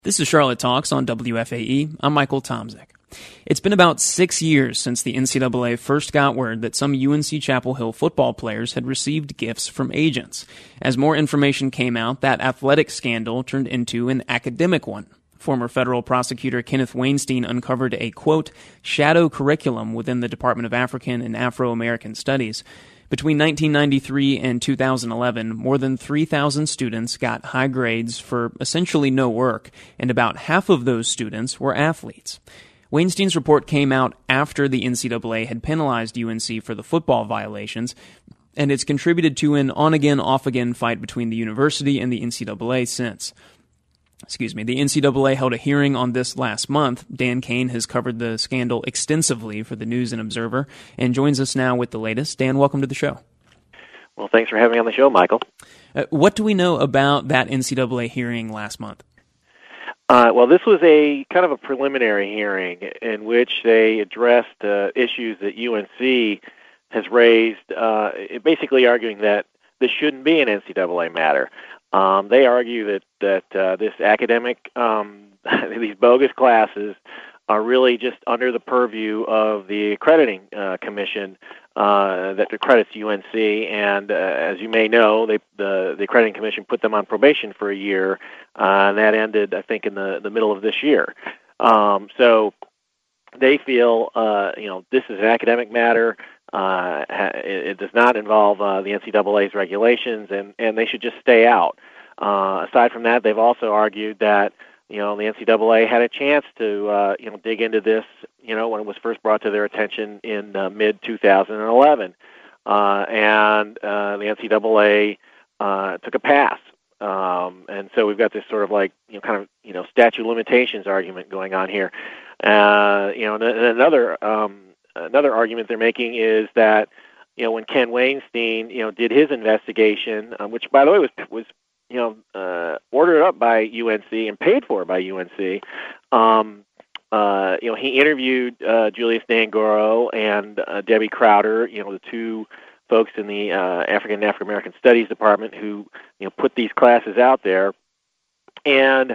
This is Charlotte Talks on WFAE. I'm Michael Tomzik. It's been about 6 years since the NCAA first got word that some UNC Chapel Hill football players had received gifts from agents. As more information came out, that athletic scandal turned into an academic one. Former federal prosecutor Kenneth Weinstein uncovered a, quote, shadow curriculum within the Department of African and Afro-American Studies. Between 1993 and 2011, more than 3,000 students got high grades for essentially no work, and about half of those students were athletes. Weinstein's report came out after the NCAA had penalized UNC for the football violations, and it's contributed to an on-again, off-again fight between the university and the NCAA since. The NCAA held a hearing on this last month. Dan Kane has covered the scandal extensively for the News and Observer and joins us now with the latest. Dan, welcome to the show. Well, thanks for having me on the show, Michael. What do we know about that NCAA hearing last month? Well, this was a kind of a preliminary hearing in which they addressed issues that UNC has raised, basically arguing that this shouldn't be an NCAA matter. They argue that this academic, these bogus classes are really just under the purview of the accrediting commission that accredits UNC, and as you may know, the accrediting commission put them on probation for a year, and that ended, I think, in the middle of this year. So they feel, this is an academic matter. It does not involve the NCAA's regulations, and they should just stay out. Aside from that, they've also argued that the NCAA had a chance to dig into this when it was first brought to their attention in mid-2011, and the NCAA took a pass. And so we've got this sort of statute of limitations argument going on here. Another argument they're making is that when Ken Weinstein did his investigation, which by the way was ordered up by UNC and paid for by UNC, he interviewed Julius Nangoro and Debbie Crowder, the two folks in the African and African-American Studies Department who put these classes out there. And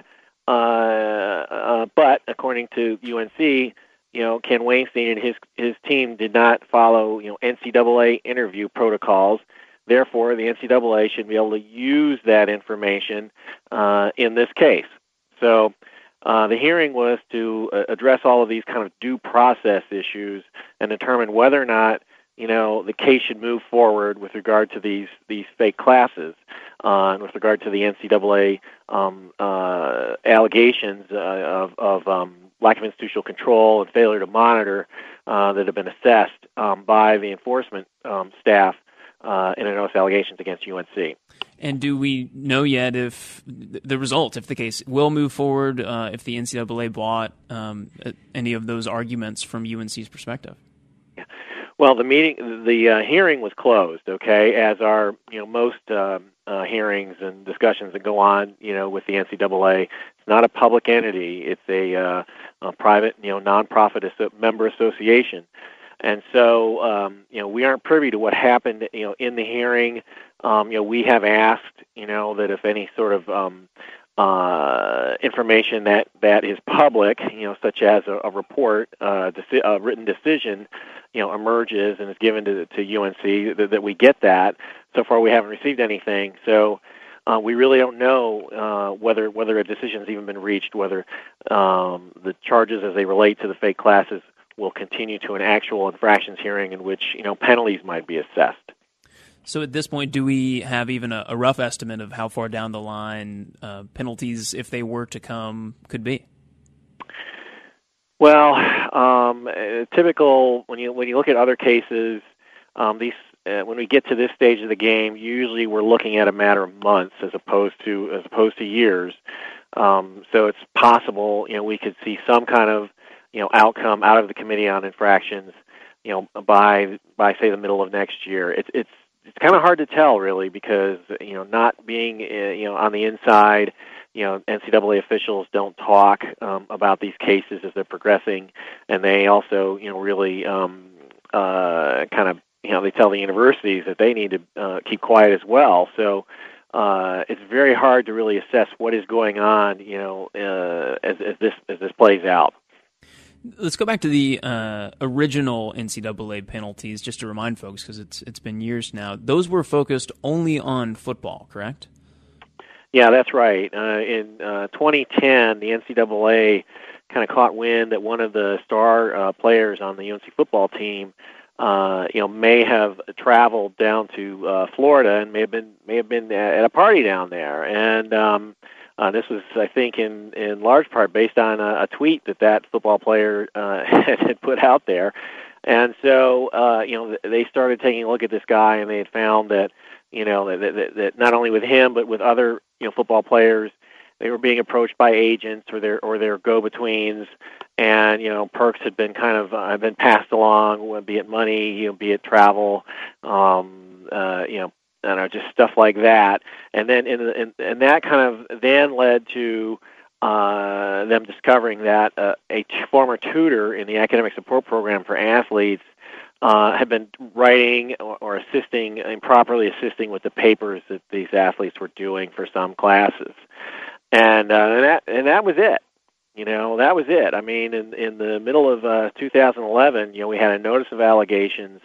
but according to UNC, Ken Weinstein and his team did not follow NCAA interview protocols. Therefore, the NCAA should be able to use that information in this case. So the hearing was to address all of these kind of due process issues and determine whether or not the case should move forward with regard to these fake classes, and with regard to the NCAA allegations of lack of institutional control and failure to monitor that have been assessed by the enforcement staff in those allegations against UNC. And do we know yet if the result, if the case will move forward, if the NCAA bought any of those arguments from UNC's perspective? Yeah. Well, the hearing was closed, okay, as are most hearings and discussions that go on, with the NCAA. It's not a public entity; it's a private, nonprofit member association. And so, we aren't privy to what happened, in the hearing. We have asked, that if any sort of information that is public, such as a report, a written decision, emerges and is given to UNC, that we get that. So far, we haven't received anything. So we really don't know whether a decision has even been reached, whether the charges as they relate to the fake classes will continue to an actual infractions hearing in which penalties might be assessed. So at this point, do we have even a rough estimate of how far down the line penalties, if they were to come, could be? Well, typical when you look at other cases, when we get to this stage of the game, usually we're looking at a matter of months as opposed to years. So it's possible we could see some kind of outcome out of the Committee on Infractions, by say the middle of next year. It's kind of hard to tell, really, because not being on the inside, NCAA officials don't talk about these cases as they're progressing, and they also really they tell the universities that they need to keep quiet as well. So it's very hard to really assess what is going on, as this plays out. Let's go back to the original NCAA penalties, just to remind folks, because it's been years now. Those were focused only on football, correct? Yeah, that's right. In 2010, the NCAA kind of caught wind that one of the star players on the UNC football team, may have traveled down to Florida and may have been at a party down there, and this was, I think, in large part based on a tweet that football player had put out there, and so they started taking a look at this guy, and they had found that that not only with him but with other football players, they were being approached by agents or their go-betweens, and perks had been been passed along, be it money, be it travel, just stuff like that, and then and that kind of then led to them discovering that a former tutor in the academic support program for athletes had been writing or improperly assisting with the papers that these athletes were doing for some classes, and that was it. That was it. I mean, in the middle of 2011, we had a notice of allegations,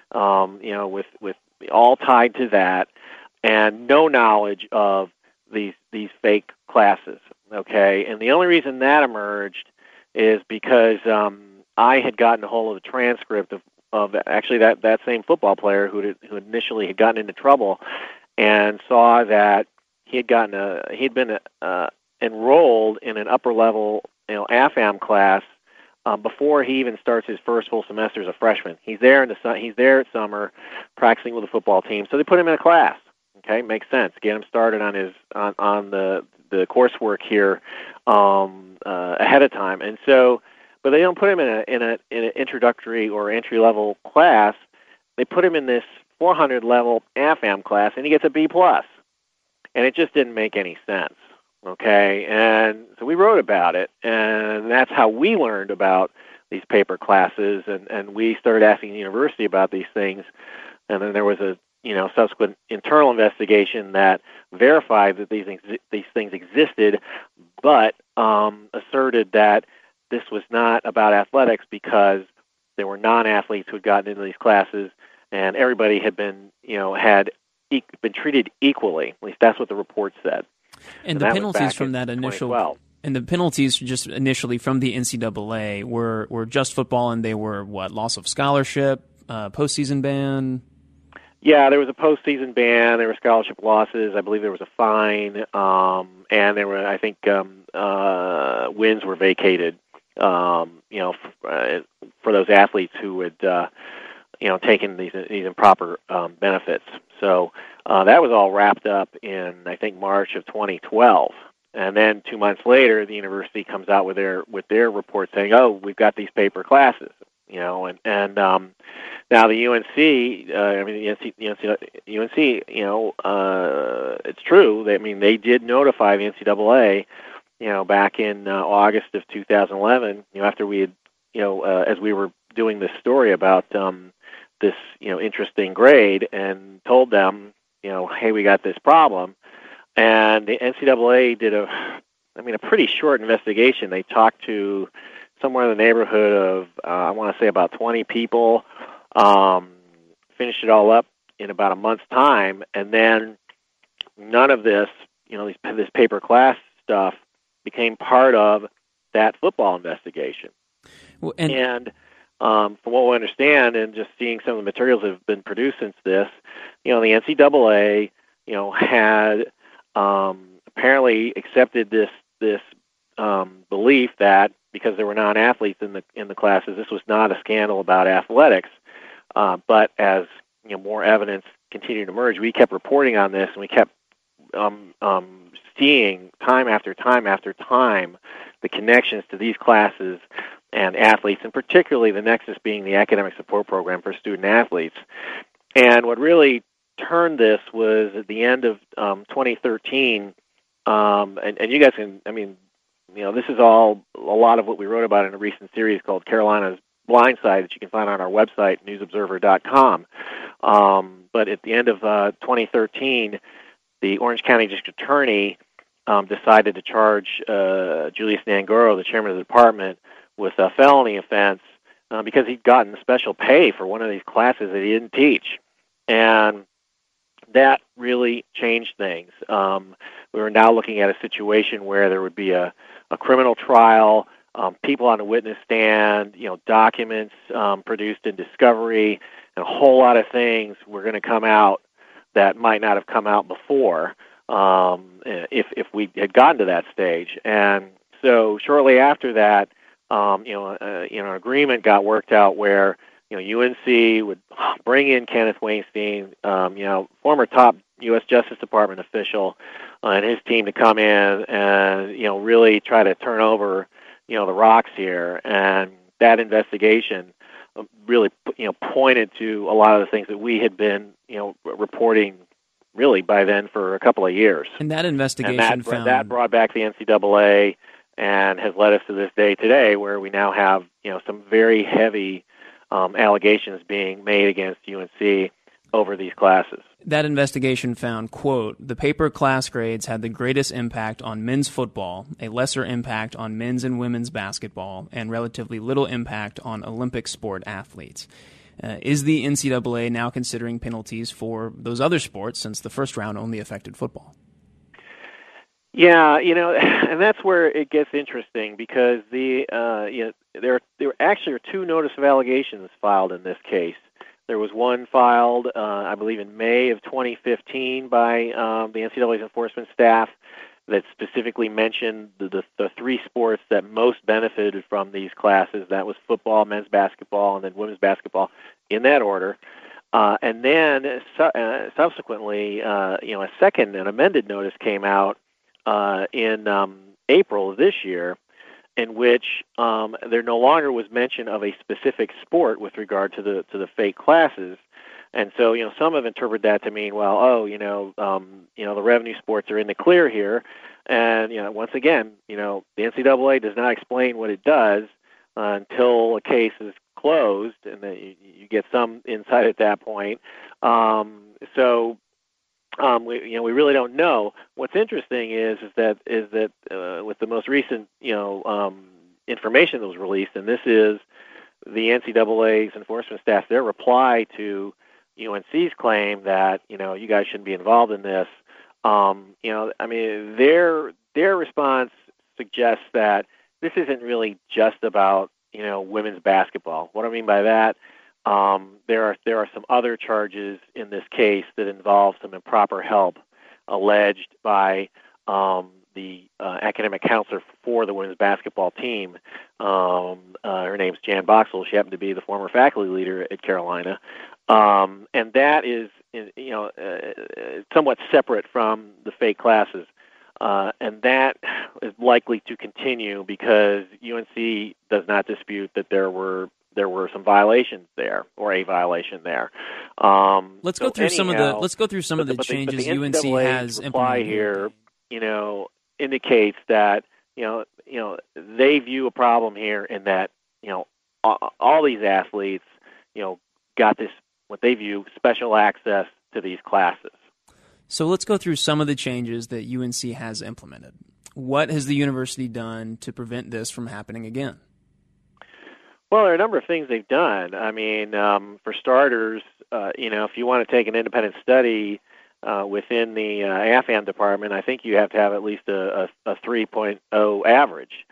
with all tied to that, and no knowledge of these fake classes. Okay, and the only reason that emerged is because I had gotten a hold of the transcript of actually that same football player who initially had gotten into trouble, and saw that he'd been enrolled in an upper level AFAM class before he even starts his first full semester as a freshman. He's there at summer practicing with the football team, so they put him in a class. Okay, makes sense. Get him started on his on the coursework here ahead of time, and so. But they don't put him in an introductory or entry level class. They put him in this 400 level AFAM class, and he gets a B plus, and it just didn't make any sense. Okay, and so we wrote about it, and that's how we learned about these paper classes, and we started asking the university about these things, and then there was a subsequent internal investigation that verified that these things existed, but asserted that this was not about athletics because there were non-athletes who had gotten into these classes, and everybody had been been treated equally. At least that's what the report said. And the penalties from that initial, and the penalties just initially from the NCAA were just football, and they were loss of scholarship, postseason ban. Yeah, there was a postseason ban. There were scholarship losses. I believe there was a fine, and there were, I think, wins were vacated. For those athletes who had, taken these improper benefits. So that was all wrapped up in, I think, March of 2012. And then 2 months later, the university comes out with their report saying, "Oh, we've got these paper classes." And now the UNC, it's true. They did notify the NCAA. Back in August of 2011, after we had, as we were doing this story about this, interesting grade, and told them, hey, we got this problem, and the NCAA did a pretty short investigation. They talked to somewhere in the neighborhood of, I want to say about 20 people, finished it all up in about a month's time, and then none of this, this paper class stuff became part of that football investigation. Well, and from what we understand, and just seeing some of the materials that have been produced since this, the NCAA, had apparently accepted this belief that because there were non-athletes in the classes, this was not a scandal about athletics. But as more evidence continued to emerge, we kept reporting on this, and we kept seeing time after time after time the connections to these classes and athletes, and particularly the nexus being the academic support program for student athletes. And what really turned this was at the end of 2013, and you guys can, this is all a lot of what we wrote about in a recent series called Carolina's Blindside that you can find on our website, newsobserver.com. But at the end of 2013, the Orange County District Attorney decided to charge Julius Nangoro, the chairman of the department, with a felony offense because he'd gotten special pay for one of these classes that he didn't teach. And that really changed things. We were now looking at a situation where there would be a criminal trial, people on the witness stand, documents produced in discovery, and a whole lot of things were going to come out that might not have come out before if we had gotten to that stage. And so shortly after that, an agreement got worked out where UNC would bring in Kenneth Weinstein, former top U.S. Justice Department official, and his team to come in and really try to turn over the rocks here. And that investigation really pointed to a lot of the things that we had been reporting really by then for a couple of years. And that investigation that brought back the NCAA and has led us to this day today, where we now have some very heavy allegations being made against UNC over these classes. That investigation found, quote, the paper class grades had the greatest impact on men's football, a lesser impact on men's and women's basketball, and relatively little impact on Olympic sport athletes. Is the NCAA now considering penalties for those other sports, since the first round only affected football? Yeah, and that's where it gets interesting, because there actually are two notice of allegations filed in this case. There was one filed, I believe, in May of 2015 by the NCAA's enforcement staff that specifically mentioned the three sports that most benefited from these classes. That was football, men's basketball, and then women's basketball, in that order. And then subsequently, a second, an amended notice came out in April of this year, in which there no longer was mention of a specific sport with regard to the fake classes. And so, some have interpreted that to mean, well, the revenue sports are in the clear here. And, once again, the NCAA does not explain what it does until a case is closed, and then you get some insight at that point. We really don't know. What's interesting is that with the most recent information that was released, and this is the NCAA's enforcement staff, their reply to UNC's claim that you guys shouldn't be involved in this. Their response suggests that this isn't really just about women's basketball. What I mean by that, there are some other charges in this case that involve some improper help alleged by the academic counselor for the women's basketball team. Her name's Jan Boxell. She happened to be the former faculty leader at Carolina, and that is somewhat separate from the fake classes. And that is likely to continue because UNC does not dispute that there were some violations there, or a violation there. Let's go through some of the changes the UNC has implemented here. Indicates that they view a problem here in that all these athletes got this, what they view, special access to these classes. So let's go through some of the changes that UNC has implemented. What has the university done to prevent this from happening again? Well, there are a number of things they've done. I mean, for starters, if you want to take an independent study within the AFAM department, I think you have to have at least a 3.0 average.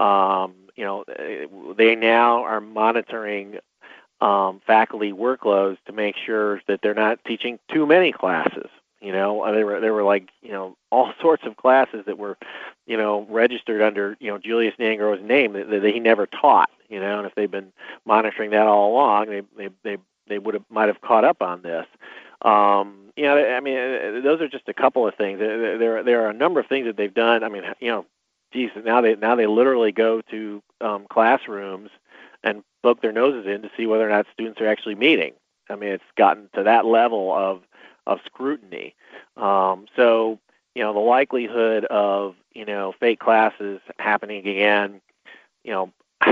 They now are monitoring faculty workloads to make sure that they're not teaching too many classes. There were like all sorts of classes that were registered under Julius Nangoro's name that he never taught. And if they've been monitoring that all along, they might have caught up on this. Those are just a couple of things. There are a number of things that they've done. Now they literally go to classrooms and poke their noses in to see whether or not students are actually meeting. It's gotten to that level of scrutiny. So the likelihood of fake classes happening again,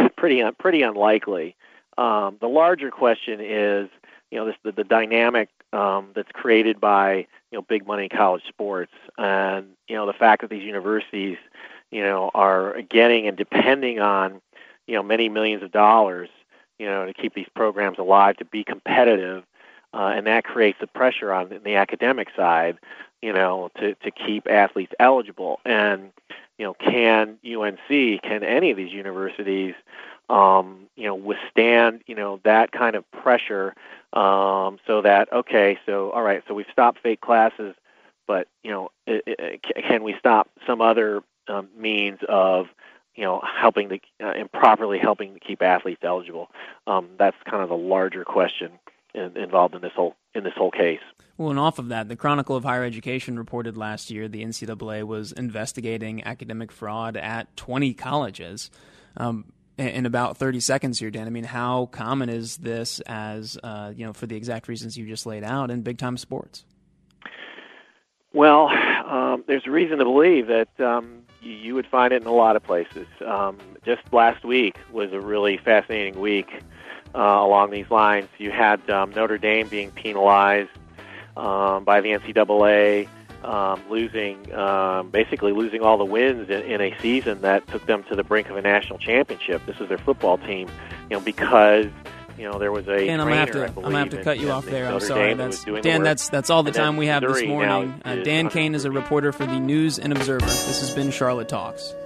pretty unlikely. The larger question is the dynamic that's created by big money college sports, and the fact that these universities are getting and depending on many millions of dollars to keep these programs alive, to be competitive, and that creates the pressure on the academic side to keep athletes eligible. And can UNC, can any of these universities withstand that kind of pressure, so that all right, so we've stopped fake classes, but can we stop some other means of helping improperly helping to keep athletes eligible? That's kind of the larger question involved in this whole case. Well, and off of that, the Chronicle of Higher Education reported last year the NCAA was investigating academic fraud at 20 colleges. In about 30 seconds here, Dan, I mean, how common is this as, for the exact reasons you just laid out in big-time sports? Well, there's a reason to believe that you would find it in a lot of places. Just last week was a really fascinating week along these lines. You had Notre Dame being penalized by the NCAA, basically losing all the wins in a season that took them to the brink of a national championship. This was their football team, because there was a. And I'm gonna have to cut you off there. I'm sorry, Dan. That's all the time we have this morning. Dan Kane is a reporter for the News and Observer. This has been Charlotte Talks.